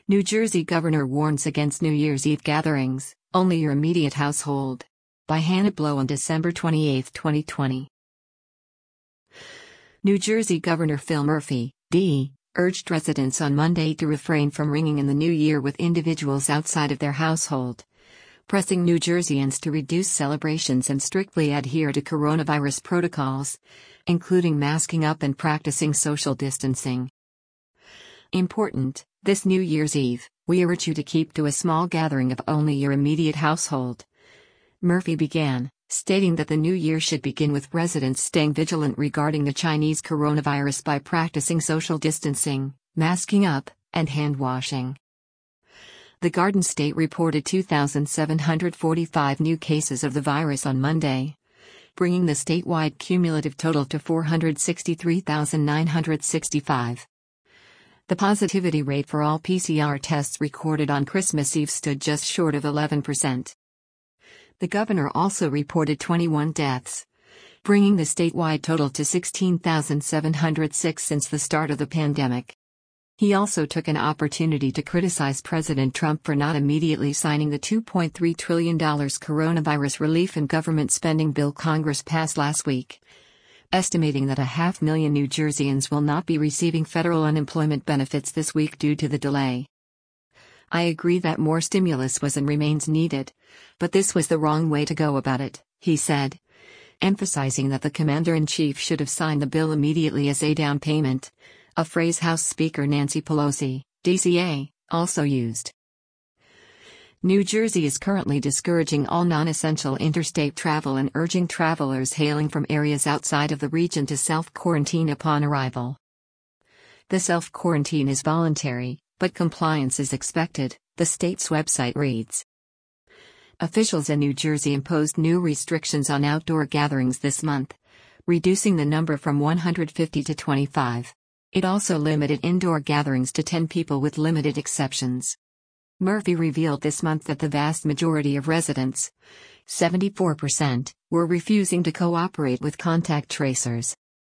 New Jersey governor warns against New Year's Eve gatherings, only your immediate household. By Hannah Blow on December 28, 2020. New Jersey Governor Phil Murphy, D., urged residents on Monday to refrain from ringing in the new year with individuals outside of their household, pressing New Jerseyans to reduce celebrations and strictly adhere to coronavirus protocols, including masking up and practicing social distancing. Important, this New Year's Eve, we urge you to keep to a small gathering of only your immediate household. Murphy began, stating that the new year should begin with residents staying vigilant regarding the Chinese coronavirus by practicing social distancing, masking up, and hand washing. The Garden State reported 2,745 new cases of the virus on Monday, bringing the statewide cumulative total to 463,965. The positivity rate for all PCR tests recorded on Christmas Eve stood just short of 11%. The governor also reported 21 deaths, bringing the statewide total to 16,706 since the start of the pandemic. He also took an opportunity to criticize President Trump for not immediately signing the $2.3 trillion coronavirus relief and government spending bill Congress passed last week, estimating that 500,000 New Jerseyans will not be receiving federal unemployment benefits this week due to the delay. I agree that more stimulus was and remains needed, but this was the wrong way to go about it, he said, emphasizing that the commander-in-chief should have signed the bill immediately as a down payment, a phrase House Speaker Nancy Pelosi, DCA, also used. New Jersey is currently discouraging all non-essential interstate travel and urging travelers hailing from areas outside of the region to self-quarantine upon arrival. The self-quarantine is voluntary, but compliance is expected, the state's website reads. Officials in New Jersey imposed new restrictions on outdoor gatherings this month, reducing the number from 150 to 25. It also limited indoor gatherings to 10 people with limited exceptions. Murphy revealed this month that the vast majority of residents, 74%, were refusing to cooperate with contact tracers.